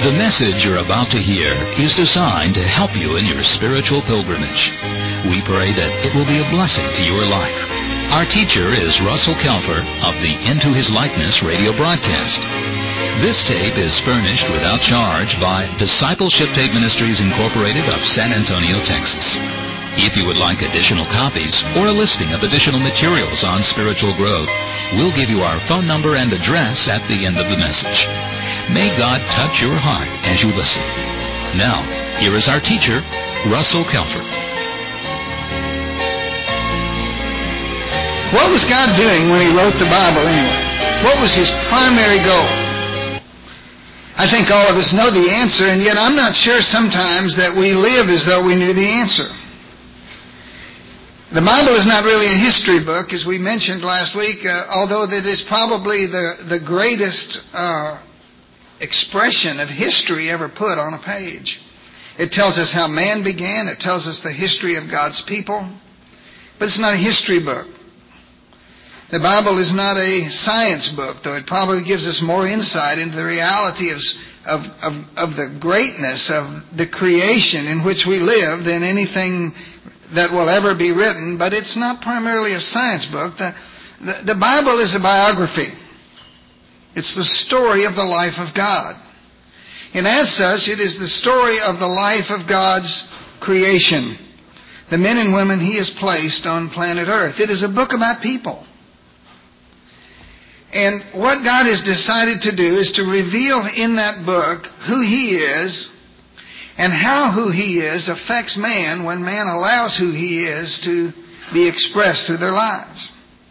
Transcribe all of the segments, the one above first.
The message you're about to hear is designed to help you in your spiritual pilgrimage. We pray that it will be a blessing to your life. Our teacher is Russell Kelfer of the Into His Likeness radio broadcast. This tape is furnished without charge by Discipleship Tape Ministries Incorporated of San Antonio, Texas. If you would like additional copies or a listing of additional materials on spiritual growth, we'll give you our phone number and address at the end of the message. May God touch your heart as you listen. Now, here is our teacher, Russell Kelfer. What was God doing when He wrote the Bible anyway? What was His primary goal? I think all of us know the answer, and yet I'm not sure sometimes that we live as though we knew the answer. The Bible is not really a history book, as we mentioned last week, although that is probably the greatest expression of history ever put on a page. It tells us how man began. It tells us the history of God's people. But it's not a history book. The Bible is not a science book, though it probably gives us more insight into the reality of the greatness of the creation in which we live than anything that will ever be written. But it's not primarily a science book. The Bible is a biography. It's the story of the life of God. And as such, it is the story of the life of God's creation. The men and women He has placed on planet Earth. It is a book about people. And what God has decided to do is to reveal in that book who He is and how who He is affects man when man allows who He is to be expressed through their lives.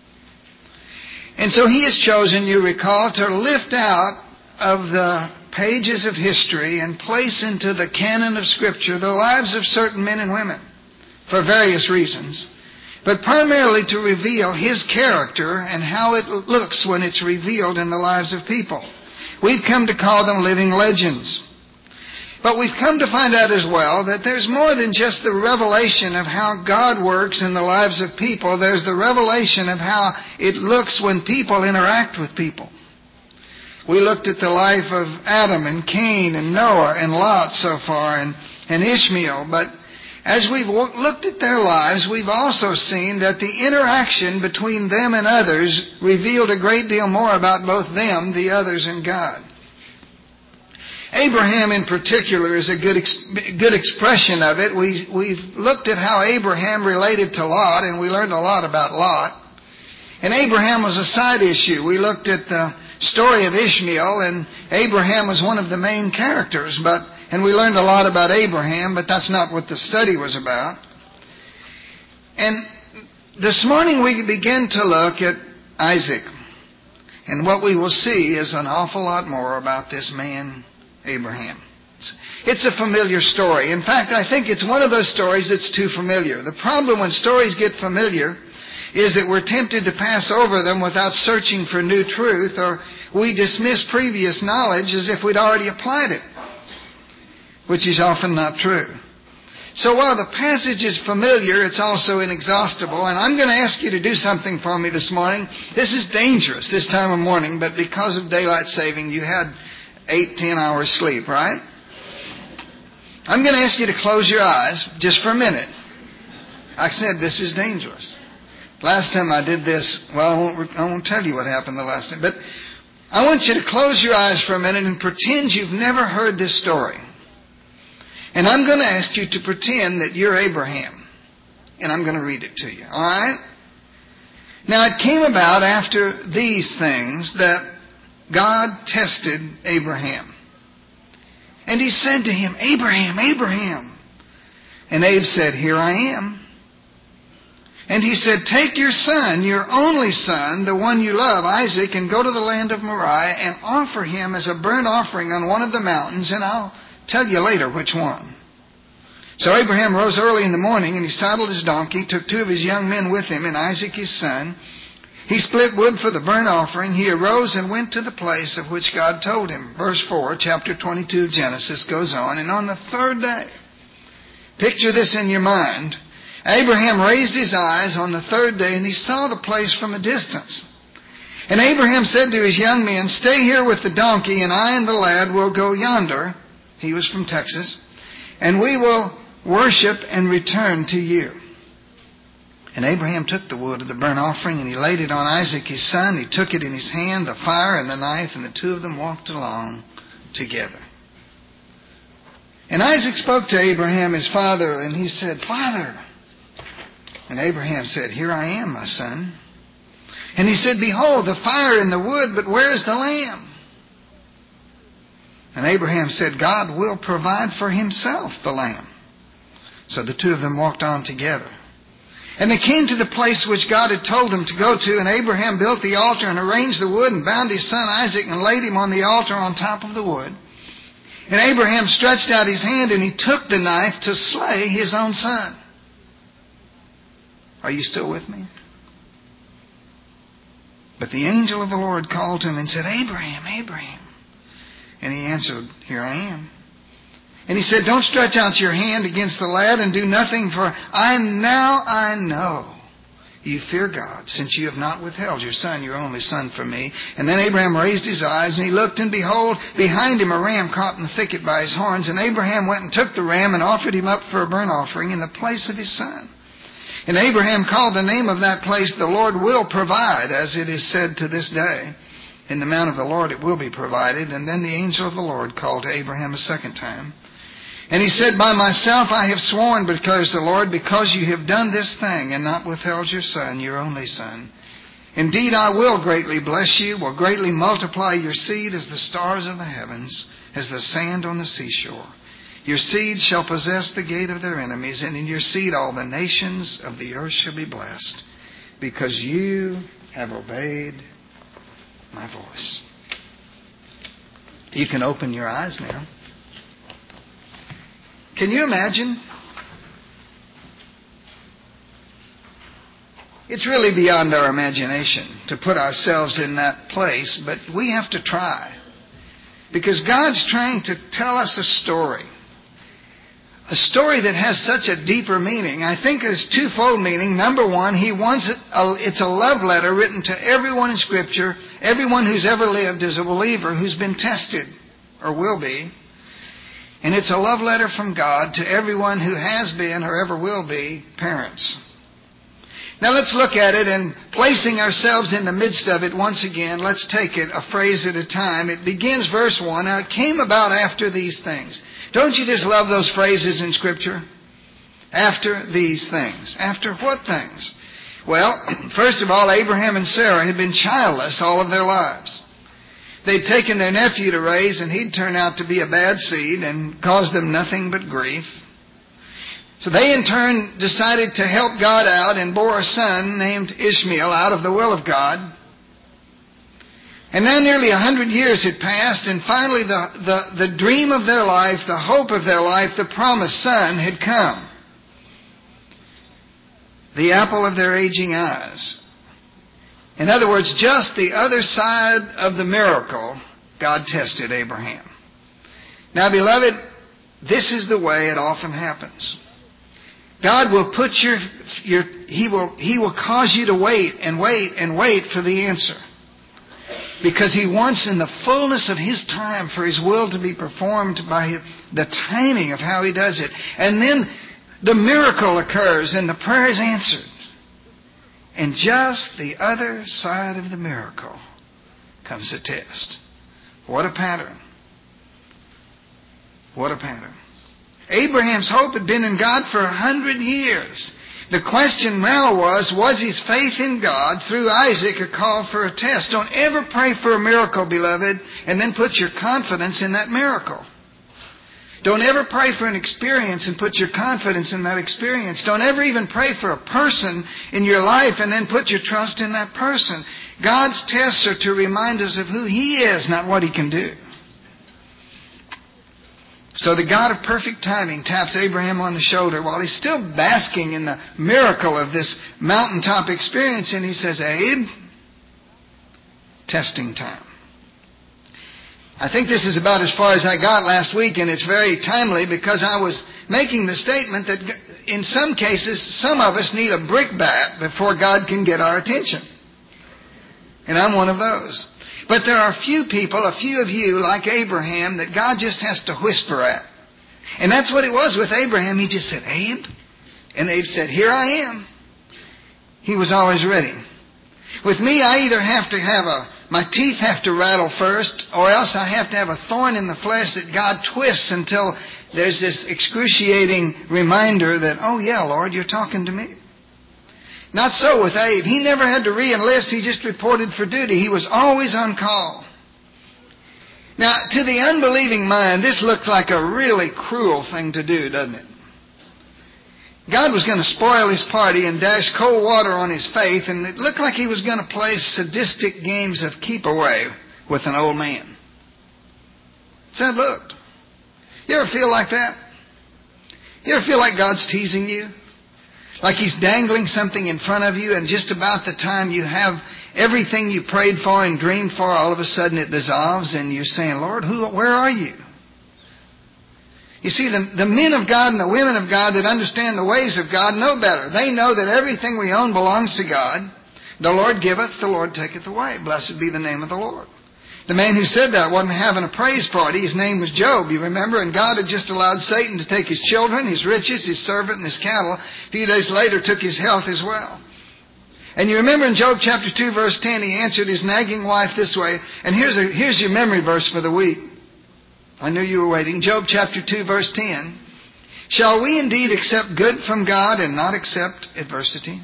And so He has chosen, you recall, to lift out of the pages of history and place into the canon of Scripture the lives of certain men and women for various reasons, but primarily to reveal His character and how it looks when it's revealed in the lives of people. We've come to call them living legends. But we've come to find out as well that there's more than just the revelation of how God works in the lives of people. There's the revelation of how it looks when people interact with people. We looked at the life of Adam and Cain and Noah and Lot so far and Ishmael. But as we've looked at their lives, we've also seen that the interaction between them and others revealed a great deal more about both them, the others, and God. Abraham in particular is a good expression of it. We've looked at how Abraham related to Lot, and we learned a lot about Lot. And Abraham was a side issue. We looked at the story of Ishmael, and Abraham was one of the main characters. And we learned a lot about Abraham, but that's not what the study was about. And this morning we begin to look at Isaac. And what we will see is an awful lot more about this man, Abraham. It's a familiar story. In fact, I think it's one of those stories that's too familiar. The problem when stories get familiar is that we're tempted to pass over them without searching for new truth, or we dismiss previous knowledge as if we'd already applied it, which is often not true. So while the passage is familiar, it's also inexhaustible, and I'm going to ask you to do something for me this morning. This is dangerous this time of morning, but because of daylight saving, you had 8-10 hours sleep, right? I'm going to ask you to close your eyes just for a minute. I said this is dangerous. Last time I did this, well, I won't tell you what happened the last time, but I want you to close your eyes for a minute and pretend you've never heard this story. And I'm going to ask you to pretend that you're Abraham. And I'm going to read it to you, all right? Now, it came about after these things that God tested Abraham. And He said to him, Abraham, Abraham. And Abe said, Here I am. And He said, Take your son, your only son, the one you love, Isaac, and go to the land of Moriah and offer him as a burnt offering on one of the mountains, and I'll tell you later which one. So Abraham rose early in the morning, and he saddled his donkey, took 2 of his young men with him, and Isaac his son. He split wood for the burnt offering. He arose and went to the place of which God told him. Verse 4, chapter 22 of Genesis goes on. And on the third day, picture this in your mind, Abraham raised his eyes on the third day, and he saw the place from a distance. And Abraham said to his young men, Stay here with the donkey, and I and the lad will go yonder He was from Texas. And we will worship and return to you. And Abraham took the wood of the burnt offering, and he laid it on Isaac his son. He took it in his hand, the fire and the knife, and the two of them walked along together. And Isaac spoke to Abraham his father, and he said, Father. And Abraham said, Here I am, my son. And he said, Behold, the fire and the wood, but where is the lamb? And Abraham said, God will provide for himself the lamb. So the two of them walked on together. And they came to the place which God had told them to go to, and Abraham built the altar and arranged the wood and bound his son Isaac and laid him on the altar on top of the wood. And Abraham stretched out his hand and he took the knife to slay his own son. Are you still with me? But the angel of the Lord called to him and said, Abraham, Abraham. And he answered, Here I am. And he said, Don't stretch out your hand against the lad and do nothing, for I know you fear God, since you have not withheld your son, your only son, from me. And then Abraham raised his eyes, and he looked, and behold, behind him a ram caught in the thicket by his horns. And Abraham went and took the ram and offered him up for a burnt offering in the place of his son. And Abraham called the name of that place, The Lord will provide, as it is said to this day. In the mount of the Lord it will be provided. And then the angel of the Lord called to Abraham a second time. And he said, By myself I have sworn, because the Lord, because you have done this thing and not withheld your son, your only son. Indeed, I will greatly bless you, will greatly multiply your seed as the stars of the heavens, as the sand on the seashore. Your seed shall possess the gate of their enemies, and in your seed all the nations of the earth shall be blessed, because you have obeyed my voice. You can open your eyes now. Can you imagine? It's really beyond our imagination to put ourselves in that place, but we have to try. Because God's trying to tell us a story. A story that has such a deeper meaning. I think there's twofold meaning. Number one, it's a love letter written to everyone in Scripture, everyone who's ever lived as a believer, who's been tested, or will be. And it's a love letter from God to everyone who has been or ever will be parents. Now let's look at it, and placing ourselves in the midst of it once again, let's take it a phrase at a time. It begins verse 1. Now it came about after these things. Don't you just love those phrases in Scripture? After these things. After what things? Well, first of all, Abraham and Sarah had been childless all of their lives. They'd taken their nephew to raise, and he'd turned out to be a bad seed and caused them nothing but grief. So they in turn decided to help God out and bore a son named Ishmael out of the will of God. And now nearly 100 years had passed, and finally the dream of their life, the hope of their life, the promised son had come. The apple of their aging eyes. In other words, just the other side of the miracle, God tested Abraham. Now, beloved, this is the way it often happens. God will put He will cause you to wait and wait and wait for the answer. Because He wants in the fullness of His time for His will to be performed by the timing of how He does it. And then the miracle occurs and the prayer is answered. And just the other side of the miracle comes the test. What a pattern. What a pattern. Abraham's hope had been in God for 100 years. The question now was his faith in God through Isaac a call for a test? Don't ever pray for a miracle, beloved, and then put your confidence in that miracle. Don't ever pray for an experience and put your confidence in that experience. Don't ever even pray for a person in your life and then put your trust in that person. God's tests are to remind us of who He is, not what He can do. So the God of perfect timing taps Abraham on the shoulder while he's still basking in the miracle of this mountaintop experience, and He says, Abe, testing time. I think this is about as far as I got last week, and it's very timely because I was making the statement that in some cases, some of us need a brickbat before God can get our attention. And I'm one of those. But there are a few people, a few of you like Abraham, that God just has to whisper at. And that's what it was with Abraham. He just said, Abe. And Abe said, here I am. He was always ready. With me, I either have to have my teeth have to rattle first, or else I have to have a thorn in the flesh that God twists until there's this excruciating reminder that, oh yeah, Lord, you're talking to me. Not so with Abe. He never had to re-enlist. He just reported for duty. He was always on call. Now, to the unbelieving mind, this looked like a really cruel thing to do, doesn't it? God was going to spoil his party and dash cold water on his faith, and it looked like he was going to play sadistic games of keep away with an old man. So it looked. You ever feel like that? You ever feel like God's teasing you? Like he's dangling something in front of you, and just about the time you have everything you prayed for and dreamed for, all of a sudden it dissolves, and you're saying, Lord, where are you? You see, the men of God and the women of God that understand the ways of God know better. They know that everything we own belongs to God. The Lord giveth, the Lord taketh away. Blessed be the name of the Lord. The man who said that wasn't having a praise party. His name was Job, you remember? And God had just allowed Satan to take his children, his riches, his servant, and his cattle. A few days later took his health as well. And you remember in Job chapter 2 verse 10, he answered his nagging wife this way. And here's your memory verse for the week. I knew you were waiting. Job chapter 2 verse 10. Shall we indeed accept good from God and not accept adversity?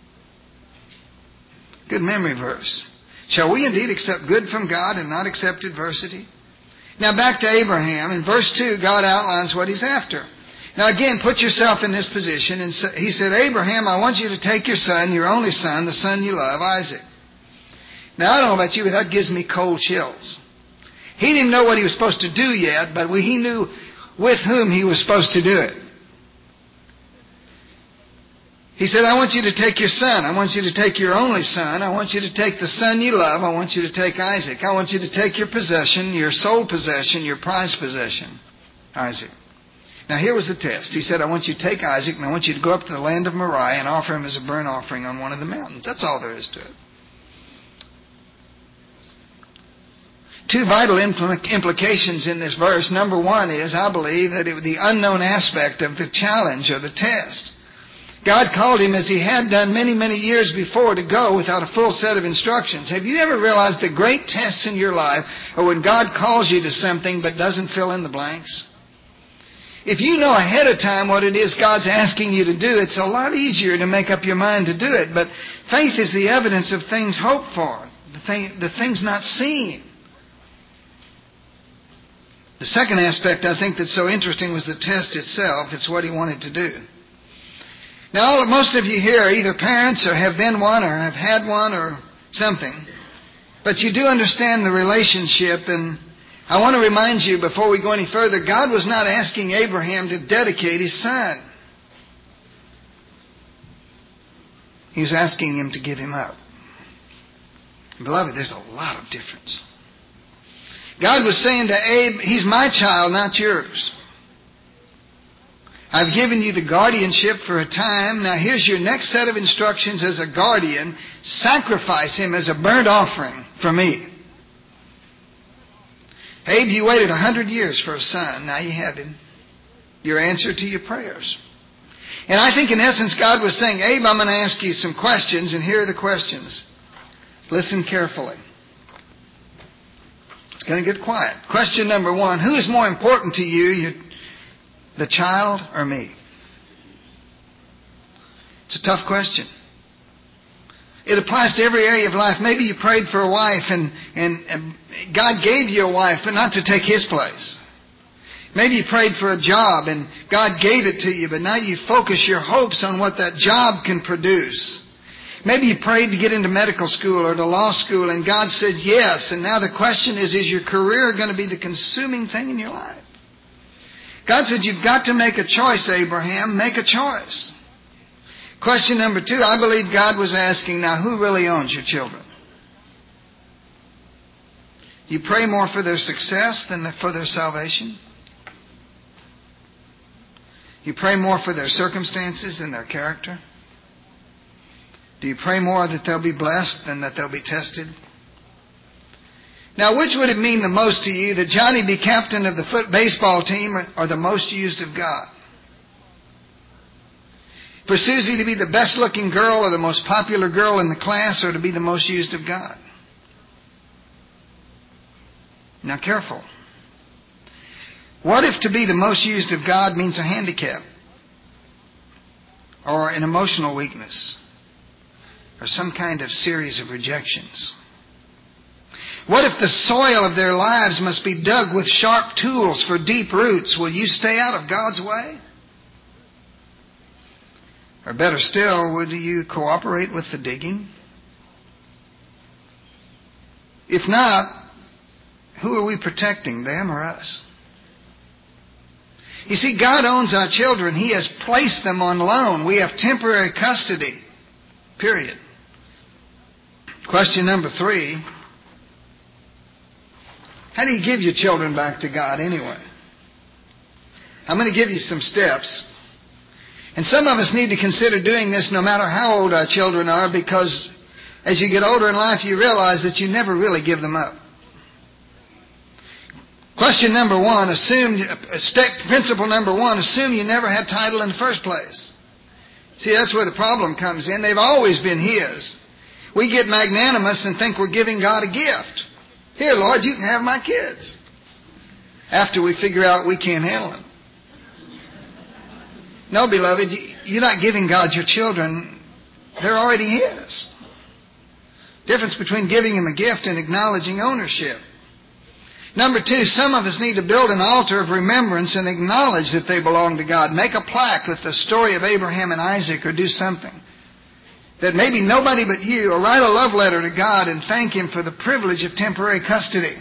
Good memory verse. Shall we indeed accept good from God and not accept adversity? Now back to Abraham. In verse 2, God outlines what he's after. Now again, put yourself in this position. And he said, Abraham, I want you to take your son, your only son, the son you love, Isaac. Now I don't know about you, but that gives me cold chills. He didn't know what he was supposed to do yet, but he knew with whom he was supposed to do it. He said, I want you to take your son. I want you to take your only son. I want you to take the son you love. I want you to take Isaac. I want you to take your possession, your sole possession, your prized possession, Isaac. Now here was the test. He said, I want you to take Isaac and I want you to go up to the land of Moriah and offer him as a burnt offering on one of the mountains. That's all there is to it. Two vital implications in this verse. Number one is, I believe, that it was the unknown aspect of the challenge or the test. God called him, as he had done many, many years before, to go without a full set of instructions. Have you ever realized the great tests in your life are when God calls you to something but doesn't fill in the blanks? If you know ahead of time what it is God's asking you to do, it's a lot easier to make up your mind to do it. But faith is the evidence of things hoped for, the things not seen. The second aspect I think that's so interesting was the test itself. It's what he wanted to do. Now, most of you here are either parents or have been one or have had one or something. But you do understand the relationship, and I want to remind you before we go any further, God was not asking Abraham to dedicate his son. He was asking him to give him up. Beloved, there's a lot of difference. God was saying to Abe, he's my child, not yours. I've given you the guardianship for a time. Now here's your next set of instructions as a guardian. Sacrifice him as a burnt offering for me. Abe, you waited 100 years for a son. Now you have him. Your answer to your prayers. And I think in essence God was saying, Abe, I'm going to ask you some questions, and here are the questions. Listen carefully. It's going to get quiet. Question number one, who is more important to you, the child or me? It's a tough question. It applies to every area of life. Maybe you prayed for a wife and God gave you a wife, but not to take his place. Maybe you prayed for a job and God gave it to you, but now you focus your hopes on what that job can produce. Maybe you prayed to get into medical school or to law school and God said yes, and now the question is your career going to be the consuming thing in your life? God said, you've got to make a choice, Abraham. Make a choice. Question number two, I believe God was asking, now who really owns your children? You pray more for their success than for their salvation? You pray more for their circumstances than their character? Do you pray more that they'll be blessed than that they'll be tested? Now, which would it mean the most to you, that Johnny be captain of the baseball team or the most used of God? For Susie to be the best looking girl or the most popular girl in the class, or to be the most used of God? Now, careful. What if to be the most used of God means a handicap, or an emotional weakness, or some kind of series of rejections? What if the soil of their lives must be dug with sharp tools for deep roots? Will you stay out of God's way? Or better still, would you cooperate with the digging? If not, who are we protecting, them or us? You see, God owns our children. He has placed them on loan. We have temporary custody. Period. Question number 3. How do you give your children back to God anyway? I'm going to give you some steps. And some of us need to consider doing this no matter how old our children are, because as you get older in life, you realize that you never really give them up. Question number 1, principle number 1, assume you never had title in the first place. See, that's where the problem comes in. They've always been His. We get magnanimous and think we're giving God a gift. Here, Lord, you can have my kids. After we figure out we can't handle them. No, beloved, you're not giving God your children. They're already His. Difference between giving Him a gift and acknowledging ownership. Number 2, some of us need to build an altar of remembrance and acknowledge that they belong to God. Make a plaque with the story of Abraham and Isaac, or do something that maybe nobody but you, or write a love letter to God and thank Him for the privilege of temporary custody.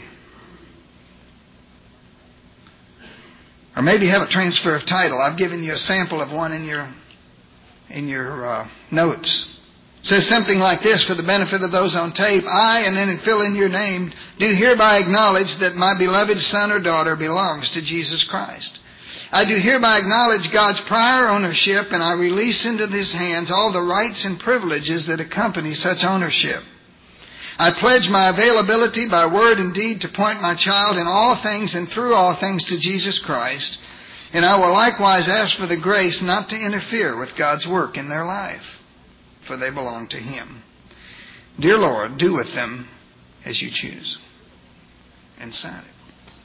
Or maybe have a transfer of title. I've given you a sample of one in your notes. It says something like this for the benefit of those on tape. I, and then fill in your name, do hereby acknowledge that my beloved son or daughter belongs to Jesus Christ. I do hereby acknowledge God's prior ownership, and I release into His hands all the rights and privileges that accompany such ownership. I pledge my availability by word and deed to point my child in all things and through all things to Jesus Christ, and I will likewise ask for the grace not to interfere with God's work in their life, for they belong to Him. Dear Lord, do with them as you choose. And sign it.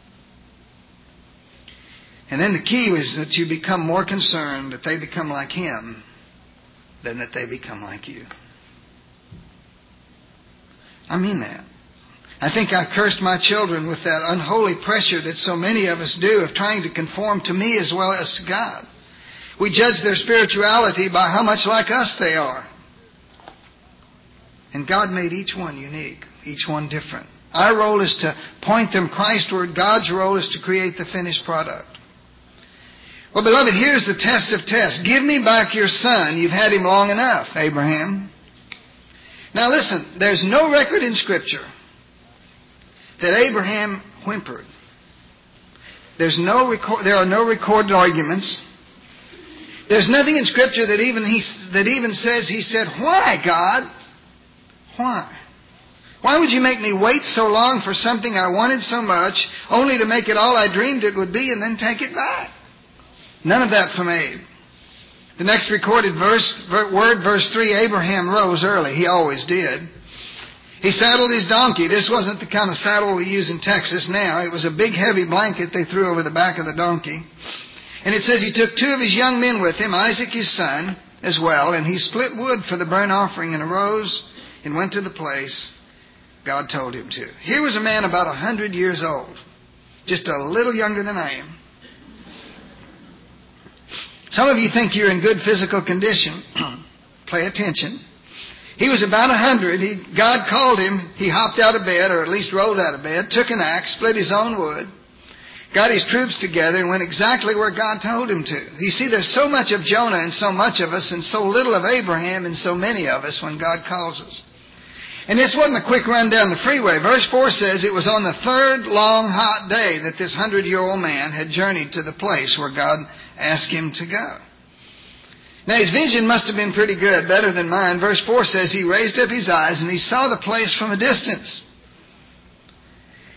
And then the key is that you become more concerned that they become like Him than that they become like you. I mean that. I think I cursed my children with that unholy pressure that so many of us do of trying to conform to me as well as to God. We judge their spirituality by how much like us they are. And God made each one unique, each one different. Our role is to point them Christward. God's role is to create the finished product. Well, beloved, here's the test of tests. Give me back your son. You've had him long enough, Abraham. Now listen, there's no record in Scripture that Abraham whimpered. There are no recorded arguments. There's nothing in Scripture that even says he said, "Why, God? Why? Why would you make me wait so long for something I wanted so much, only to make it all I dreamed it would be and then take it back?" None of that from Abe. The next recorded verse 3, Abraham rose early. He always did. He saddled his donkey. This wasn't the kind of saddle we use in Texas now. It was a big heavy blanket they threw over the back of the donkey. And it says he took 2 of his young men with him, Isaac his son as well, and he split wood for the burnt offering and arose and went to the place God told him to. Here was a man about 100 years old, just a little younger than I am. Some of you think you're in good physical condition. Pay attention. He was about 100. God called him. He hopped out of bed, or at least rolled out of bed, took an axe, split his own wood, got his troops together, and went exactly where God told him to. You see, there's so much of Jonah in so much of us, and so little of Abraham in so many of us when God calls us. And this wasn't a quick run down the freeway. Verse 4 says it was on the 3rd long, hot day that this 100-year-old man had journeyed to the place where God asked him to go. Now his vision must have been pretty good, better than mine. Verse 4 says he raised up his eyes and he saw the place from a distance.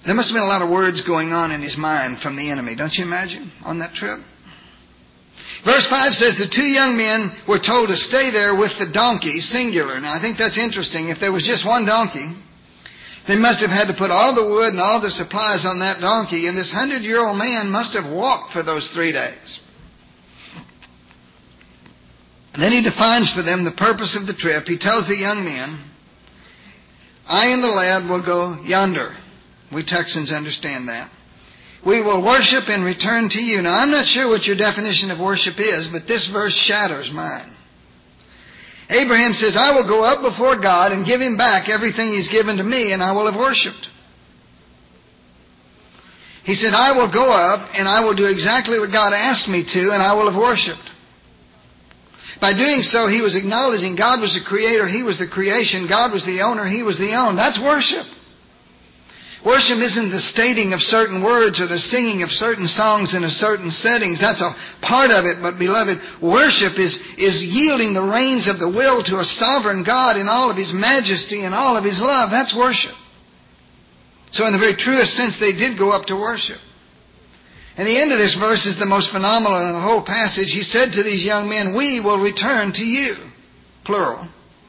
There must have been a lot of words going on in his mind from the enemy, don't you imagine, on that trip? Verse 5 says the two young men were told to stay there with the donkey, singular. Now, I think that's interesting. If there was just one donkey, they must have had to put all the wood and all the supplies on that donkey, and this 100-year-old man must have walked for those 3 days. And then he defines for them the purpose of the trip. He tells the young men, I and the lad will go yonder. We Texans understand that. We will worship and return to you. Now, I'm not sure what your definition of worship is, but this verse shatters mine. Abraham says, I will go up before God and give him back everything he's given to me, and I will have worshipped. He said, I will go up and I will do exactly what God asked me to, and I will have worshipped. By doing so, he was acknowledging God was the creator, he was the creation, God was the owner, he was the owned. That's worship. Worship isn't the stating of certain words or the singing of certain songs in a certain settings. That's a part of it, but beloved, worship is yielding the reins of the will to a sovereign God in all of his majesty and all of his love. That's worship. So in the very truest sense, they did go up to worship. And the end of this verse is the most phenomenal in the whole passage. He said to these young men, we will return to you. Plural.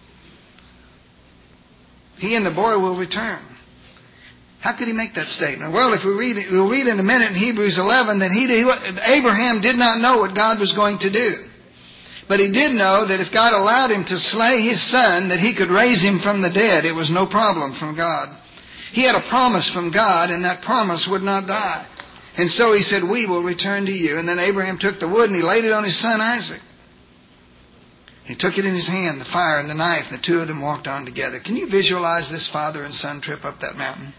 He and the boy will return. How could he make that statement? Well, if we'll read in a minute in Hebrews 11 that Abraham did not know what God was going to do. But he did know that if God allowed him to slay his son, that he could raise him from the dead. It was no problem from God. He had a promise from God, and that promise would not die. And so he said, we will return to you. And then Abraham took the wood and he laid it on his son Isaac. He took it in his hand, the fire and the knife, and the two of them walked on together. Can you visualize this father and son trip up that mountain?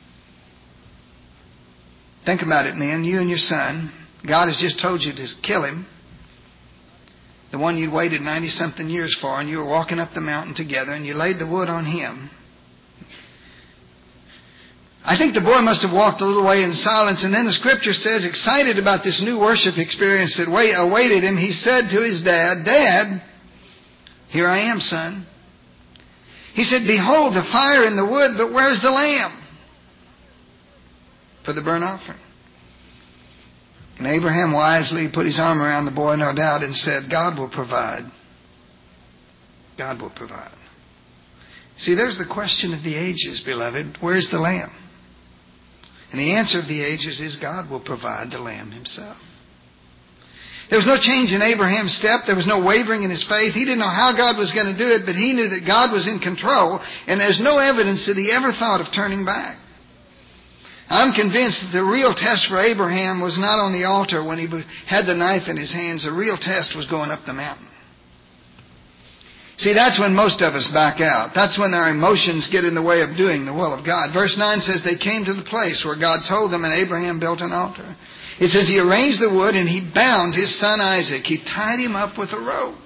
Think about it, men. You and your son. God has just told you to kill him. The one you'd waited 90-something years for, and you were walking up the mountain together, and you laid the wood on him. I think the boy must have walked a little way in silence, and then the scripture says, excited about this new worship experience that awaited him, he said to his dad, Dad, here I am, son. He said, behold the fire and the wood, but where's the lamb for the burnt offering? And Abraham wisely put his arm around the boy, no doubt, and said, God will provide. God will provide. See, there's the question of the ages, beloved. Where's the lamb? And the answer of the ages is God will provide the lamb himself. There was no change in Abraham's step. There was no wavering in his faith. He didn't know how God was going to do it, but he knew that God was in control, and there's no evidence that he ever thought of turning back. I'm convinced that the real test for Abraham was not on the altar when he had the knife in his hands. The real test was going up the mountain. See, that's when most of us back out. That's when our emotions get in the way of doing the will of God. Verse 9 says they came to the place where God told them, and Abraham built an altar. It says he arranged the wood and he bound his son Isaac. He tied him up with a rope.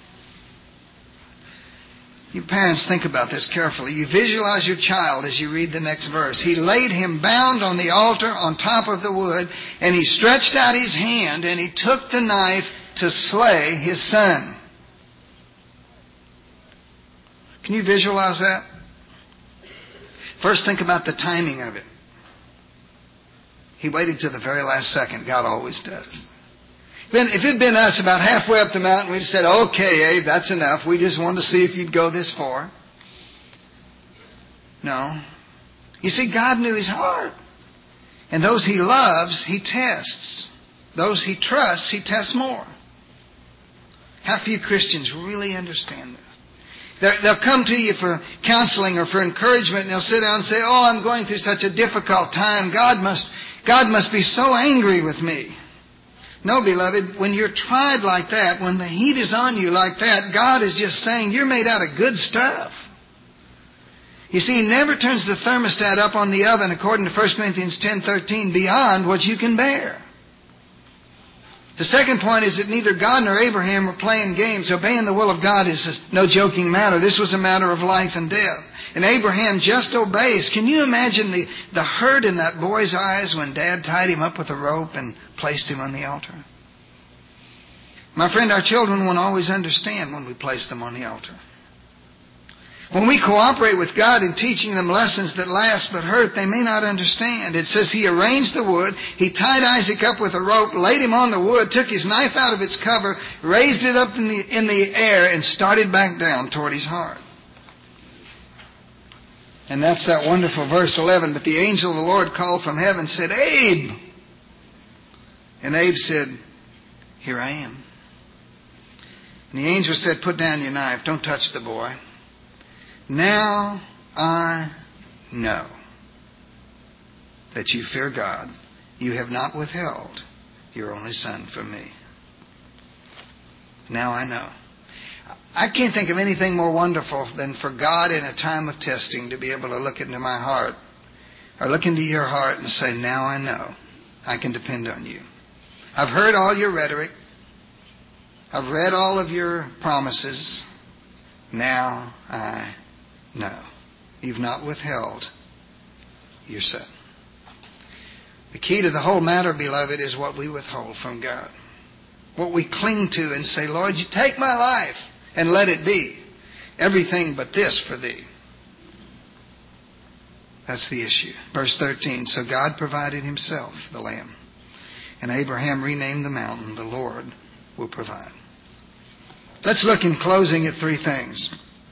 You parents, think about this carefully. You visualize your child as you read the next verse. He laid him bound on the altar on top of the wood, and he stretched out his hand and he took the knife to slay his son. Can you visualize that? First, think about the timing of it. He waited till the very last second. God always does. If it had been us about halfway up the mountain, we'd have said, okay, Abe, that's enough. We just wanted to see if you'd go this far. No. You see, God knew his heart. And those he loves, he tests. Those he trusts, he tests more. How few Christians really understand this? They'll come to you for counseling or for encouragement, and they'll sit down and say, oh, I'm going through such a difficult time. God must be so angry with me. No, beloved, when you're tried like that, when the heat is on you like that, God is just saying, you're made out of good stuff. You see, he never turns the thermostat up on the oven, according to 1 Corinthians 10:13, beyond what you can bear. The second point is that neither God nor Abraham were playing games. Obeying the will of God is no joking matter. This was a matter of life and death. And Abraham just obeys. Can you imagine the hurt in that boy's eyes when Dad tied him up with a rope and placed him on the altar? My friend, our children won't always understand when we place them on the altar. When we cooperate with God in teaching them lessons that last but hurt, they may not understand. It says he arranged the wood, he tied Isaac up with a rope, laid him on the wood, took his knife out of its cover, raised it up in the air, and started back down toward his heart. And that's that wonderful verse 11. But the angel of the Lord called from heaven and said, Abe! And Abe said, Here I am. And the angel said, Put down your knife. Don't touch the boy. Now I know that you fear God. You have not withheld your only son from me. Now I know. I can't think of anything more wonderful than for God in a time of testing to be able to look into my heart or look into your heart and say, now I know I can depend on you. I've heard all your rhetoric. I've read all of your promises. Now I know. You've not withheld your son. The key to the whole matter, beloved, is what we withhold from God. What we cling to and say, Lord, you take my life and let it be. Everything but this for thee. That's the issue. Verse 13, so God provided himself the lamb. And Abraham renamed the mountain, the Lord will provide. Let's look in closing at three things.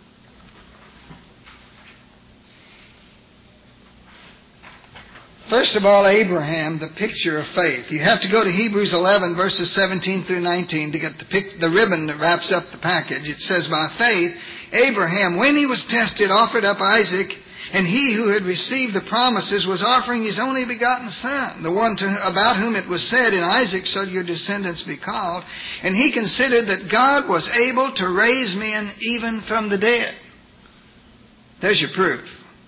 First of all, Abraham, the picture of faith. You have to go to Hebrews 11, verses 17 through 19 to get the ribbon that wraps up the package. It says, by faith, Abraham, when he was tested, offered up Isaac, and he who had received the promises was offering his only begotten son, the one about whom it was said, in Isaac shall your descendants be called. And he considered that God was able to raise men even from the dead. There's your proof.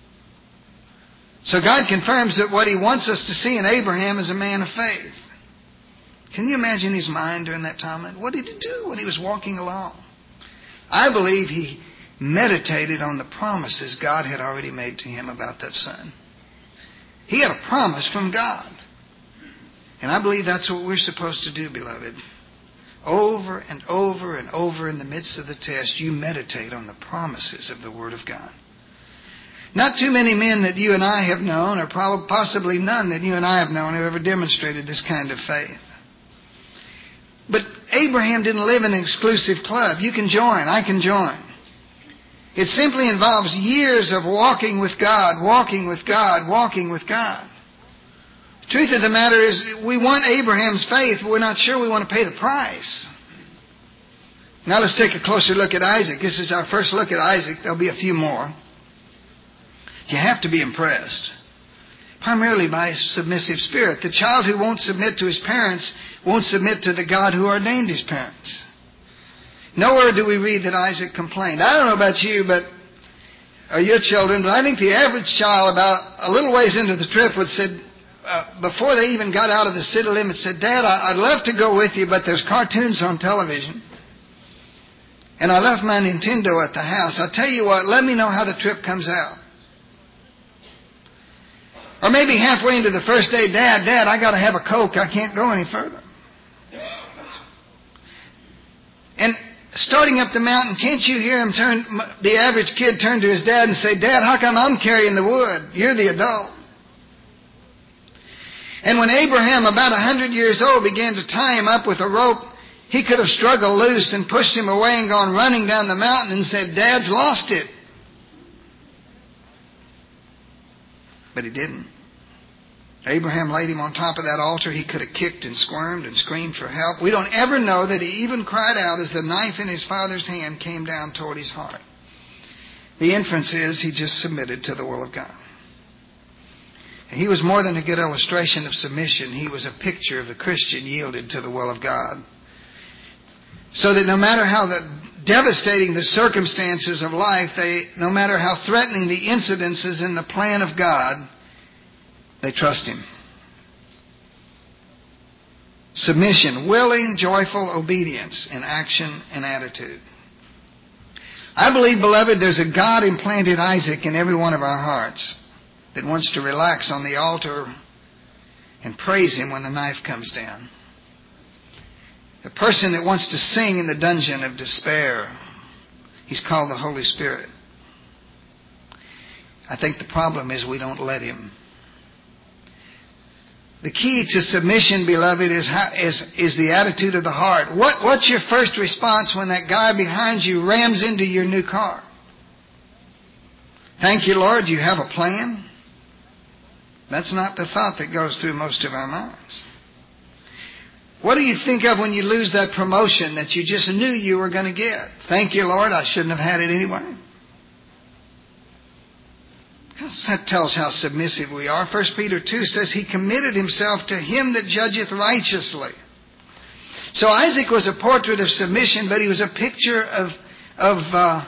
So God confirms that what he wants us to see in Abraham is a man of faith. Can you imagine his mind during that time? What did he do when he was walking along? I believe he meditated on the promises God had already made to him about that son. He had a promise from God. And I believe that's what we're supposed to do, beloved. Over and over and over in the midst of the test, you meditate on the promises of the Word of God. Not too many men that you and I have known, or possibly none that you and I have known, who ever demonstrated this kind of faith. But Abraham didn't live in an exclusive club. You can join. I can join. It simply involves years of walking with God, walking with God, walking with God. The truth of the matter is, we want Abraham's faith, but we're not sure we want to pay the price. Now let's take a closer look at Isaac. This is our first look at Isaac. There'll be a few more. You have to be impressed, primarily by his submissive spirit. The child who won't submit to his parents won't submit to the God who ordained his parents. Nowhere do we read that Isaac complained. I don't know about you, or your children, but I think the average child about a little ways into the trip would said, before they even got out of the city limits, said, Dad, I'd love to go with you, but there's cartoons on television. And I left my Nintendo at the house. I'll tell you what, let me know how the trip comes out. Or maybe halfway into the first day, Dad, I got to have a Coke. I can't go any further. And starting up the mountain, can't you hear him the average kid turn to his dad and say, Dad, how come I'm carrying the wood? You're the adult. And when Abraham, about 100 years old, began to tie him up with a rope, he could have struggled loose and pushed him away and gone running down the mountain and said, Dad's lost it. But he didn't. Abraham laid him on top of that altar. He could have kicked and squirmed and screamed for help. We don't ever know that he even cried out as the knife in his father's hand came down toward his heart. The inference is he just submitted to the will of God. He was more than a good illustration of submission. He was a picture of the Christian yielded to the will of God. So that no matter how devastating the circumstances of life, no matter how threatening the incidences in the plan of God, they trust him. Submission, willing, joyful obedience in action and attitude. I believe, beloved, there's a God-implanted Isaac in every one of our hearts that wants to relax on the altar and praise him when the knife comes down. The person that wants to sing in the dungeon of despair, he's called the Holy Spirit. I think the problem is we don't let Him. The key to submission, beloved, is the attitude of the heart. What's your first response when that guy behind you rams into your new car? Thank you, Lord, you have a plan? That's not the thought that goes through most of our minds. What do you think of when you lose that promotion that you just knew you were going to get? Thank you, Lord, I shouldn't have had it anyway. That tells how submissive we are. 1 Peter 2 says He committed Himself to Him that judgeth righteously. So Isaac was a portrait of submission, but he was a picture of a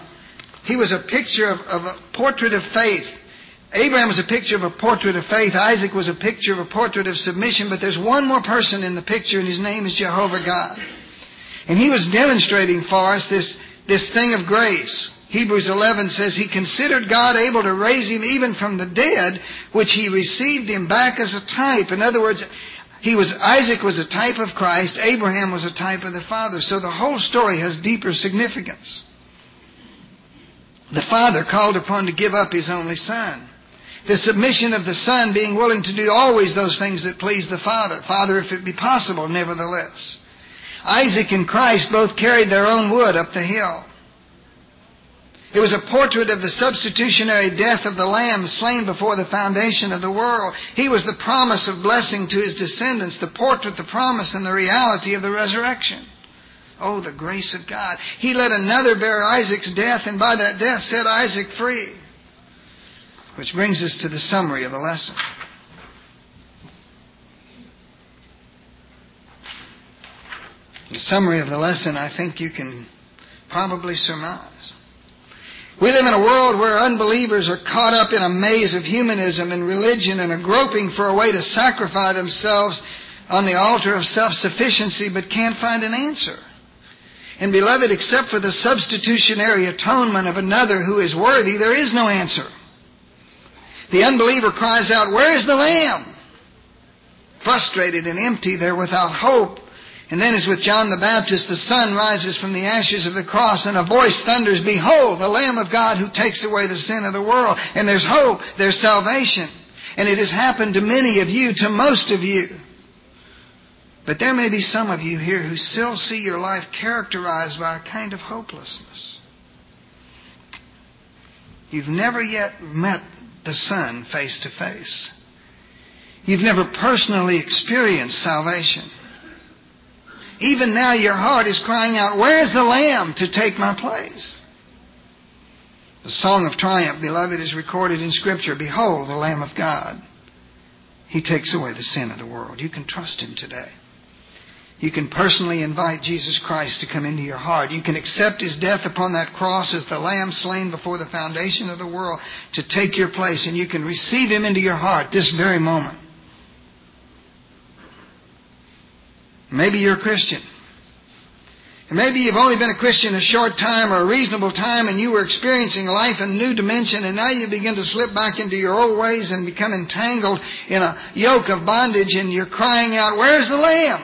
portrait of faith. Abraham was a picture of a portrait of faith. Isaac was a picture of a portrait of submission. But there's one more person in the picture, and his name is Jehovah God. And He was demonstrating for us this thing of grace. Hebrews 11 says He considered God able to raise Him even from the dead, which He received Him back as a type. In other words, Isaac was a type of Christ. Abraham was a type of the Father. So the whole story has deeper significance. The Father called upon to give up His only Son. The submission of the Son being willing to do always those things that please the Father. Father, if it be possible, nevertheless. Isaac and Christ both carried their own wood up the hill. It was a portrait of the substitutionary death of the Lamb slain before the foundation of the world. He was the promise of blessing to His descendants, the portrait, the promise, and the reality of the resurrection. Oh, the grace of God. He let another bear Isaac's death, and by that death set Isaac free. Which brings us to the summary of the lesson. The summary of the lesson, I think you can probably surmise. We live in a world where unbelievers are caught up in a maze of humanism and religion and are groping for a way to sacrifice themselves on the altar of self-sufficiency but can't find an answer. And beloved, except for the substitutionary atonement of another who is worthy, there is no answer. The unbeliever cries out, "Where is the Lamb?" Frustrated and empty, they're without hope. And then as with John the Baptist, the sun rises from the ashes of the cross and a voice thunders, "Behold, the Lamb of God who takes away the sin of the world." And there's hope, there's salvation. And it has happened to many of you, to most of you. But there may be some of you here who still see your life characterized by a kind of hopelessness. You've never yet met the Son face to face. You've never personally experienced salvation. Even now your heart is crying out, "Where is the Lamb to take my place?" The song of triumph, beloved, is recorded in Scripture. Behold, the Lamb of God. He takes away the sin of the world. You can trust Him today. You can personally invite Jesus Christ to come into your heart. You can accept His death upon that cross as the Lamb slain before the foundation of the world to take your place, and you can receive Him into your heart this very moment. Maybe you're a Christian. And maybe you've only been a Christian a short time or a reasonable time, and you were experiencing life in a new dimension, and now you begin to slip back into your old ways and become entangled in a yoke of bondage, and you're crying out, "Where's the Lamb?"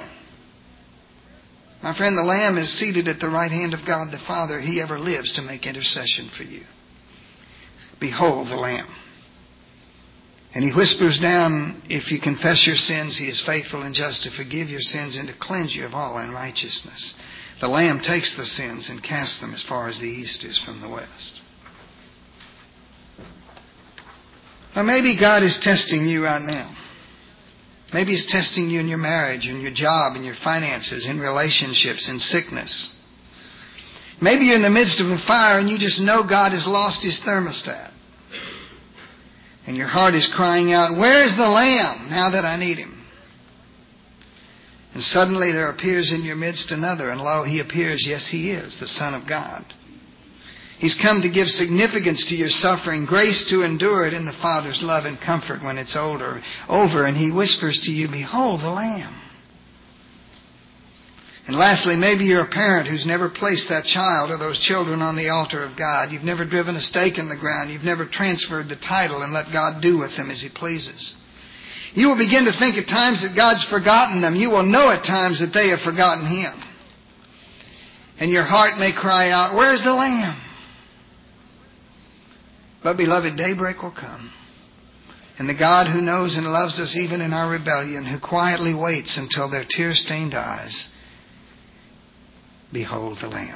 My friend, the Lamb is seated at the right hand of God the Father. He ever lives to make intercession for you. Behold the Lamb. And He whispers down, if you confess your sins, He is faithful and just to forgive your sins and to cleanse you of all unrighteousness. The Lamb takes the sins and casts them as far as the east is from the west. Or maybe God is testing you right now. Maybe He's testing you in your marriage, in your job, in your finances, in relationships, in sickness. Maybe you're in the midst of a fire and you just know God has lost His thermostat. And your heart is crying out, "Where is the Lamb now that I need Him?" And suddenly there appears in your midst another, and lo, He appears, yes, He is, the Son of God. He's come to give significance to your suffering, grace to endure it in the Father's love and comfort when it's over. And He whispers to you, "Behold the Lamb." And lastly, maybe you're a parent who's never placed that child or those children on the altar of God. You've never driven a stake in the ground. You've never transferred the title and let God do with them as He pleases. You will begin to think at times that God's forgotten them. You will know at times that they have forgotten Him. And your heart may cry out, "Where's the Lamb?" But, beloved, daybreak will come. And the God who knows and loves us even in our rebellion, who quietly waits until their tear-stained eyes behold the Lamb.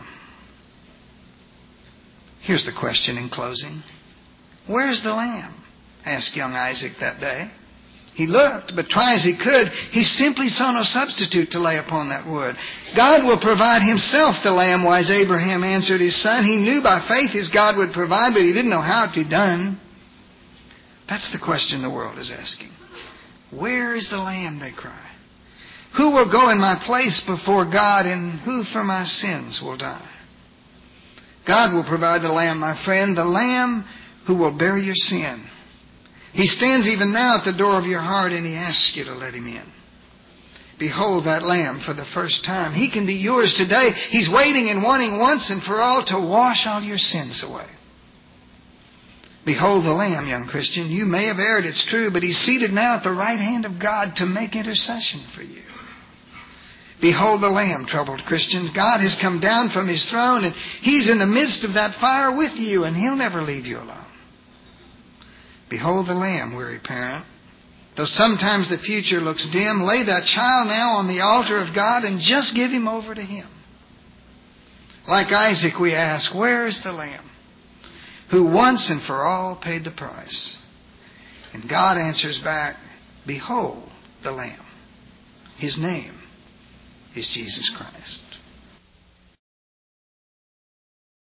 Here's the question in closing. Where's the Lamb? Asked young Isaac that day. He looked, but try as he could, he simply saw no substitute to lay upon that wood. God will provide himself the lamb, wise Abraham answered his son. He knew by faith his God would provide, but he didn't know how it would be done. That's the question the world is asking. Where is the lamb, they cry. Who will go in my place before God, and who for my sins will die? God will provide the lamb, my friend, the lamb who will bear your sin. He stands even now at the door of your heart, and he asks you to let him in. Behold that lamb for the first time. He can be yours today. He's waiting and wanting once and for all to wash all your sins away. Behold the lamb, young Christian. You may have erred, it's true, but he's seated now at the right hand of God to make intercession for you. Behold the lamb, troubled Christians. God has come down from his throne, and he's in the midst of that fire with you, and he'll never leave you alone. Behold the lamb, weary parent. Though sometimes the future looks dim, lay that child now on the altar of God and just give him over to him. Like Isaac, we ask, where is the lamb who once and for all paid the price? And God answers back, behold the lamb. His name is Jesus Christ.